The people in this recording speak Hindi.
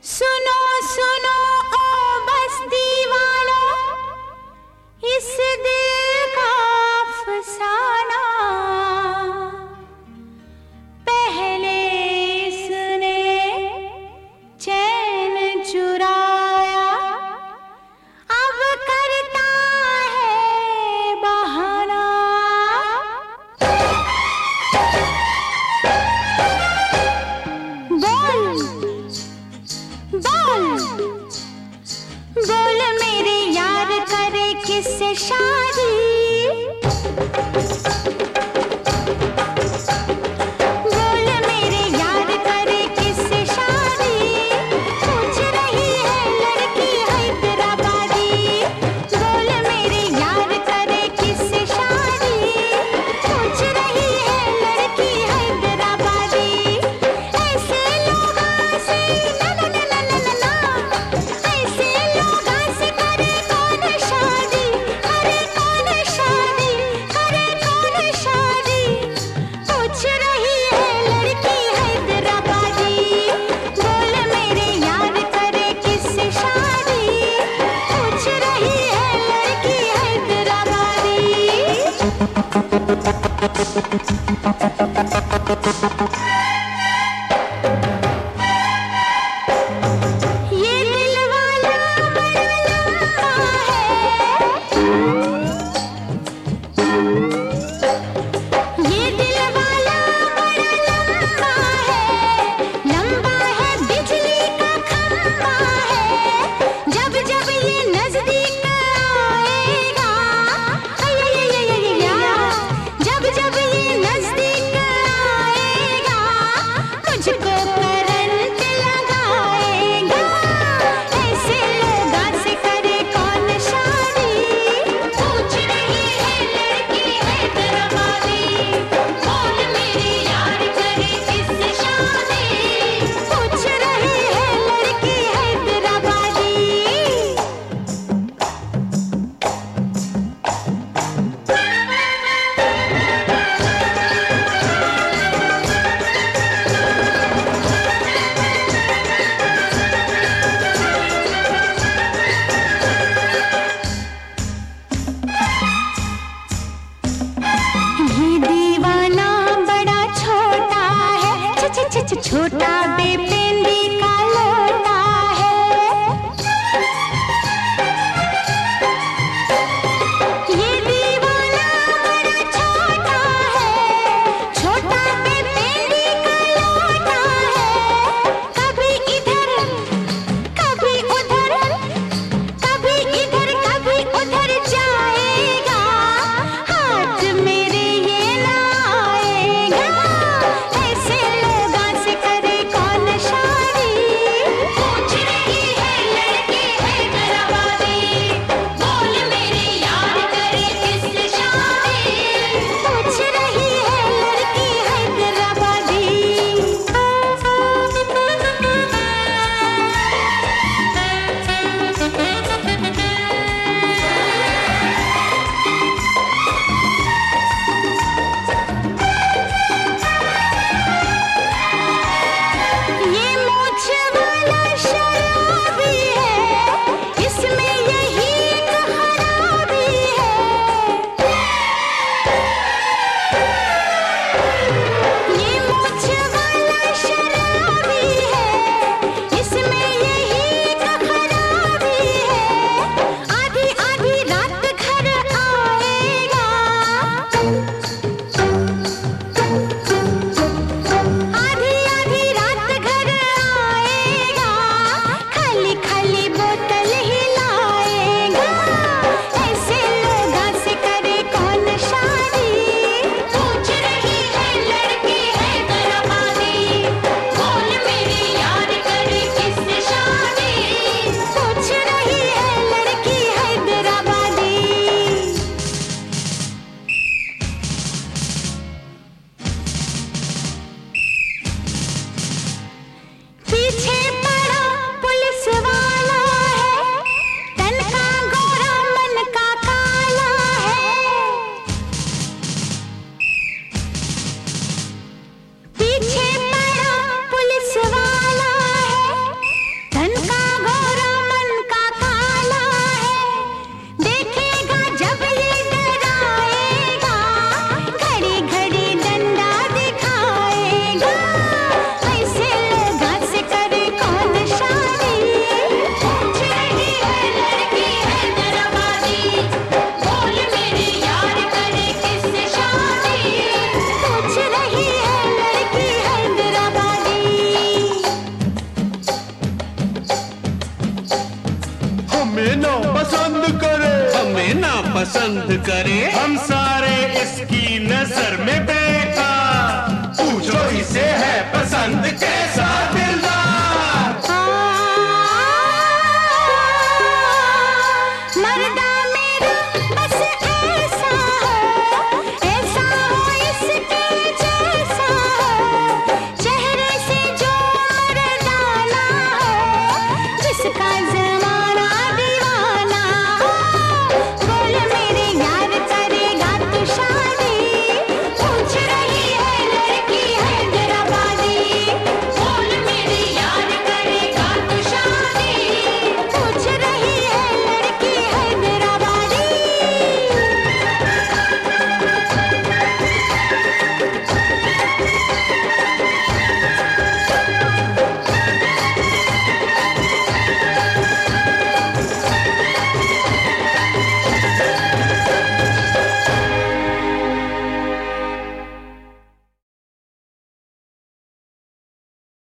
सुनो सुनो ओ बस्ती वालों, इस दिल का अफसाना। पहले इसने चैन चुराया, अब करता है बहाना। बोल मेरे यार करे किससे शादी। बोल मेरे यार करे किससे शादी। पूछ रही है लड़की हैदराबादी। बोल मेरे यार करे किससे शादी। पूछ रही है लड़की हैदराबादी। ऐसे लोगों से ना ना ना ना ना ना, ऐसे लोगों से करे कौन शादी। करे कौन शादी, करे कौन शादी। पूछ रही है लड़की हैदराबादी। बोल मेरे यार करे किससे शादी। पूछ रही है लड़की हैदराबादी। ये दिल वाला बड़ा लंबा है। ये दिल वाला बड़ा लंबा है। लंबा है बिजली का खंभा है। जब जब ये नजदीक आएगा, जब जब ये नजदीक आएगा, मुझको करंट लगाएगा। ऐसे लोगों से करे कौन शादी। पूछ रही है लड़की हैदराबादी। बोल मेरे यार करे किससे शादी। पूछ रही है लड़की हैदराबादी। ये दीवाना बड़ा छोटा है। छोटा बेपेंदी का लोटा है। ये दीवाना बड़ा छोटा है। छोटा बेपेंदी का लोटा है। कभी इधर कभी उधर, कभी इधर कभी उधर जाएगा। हाथ मेरे ये ना आएगा। ऐसे लोगों से करे कौन शादी। पसंद करें। हम सारे इसकी नजर में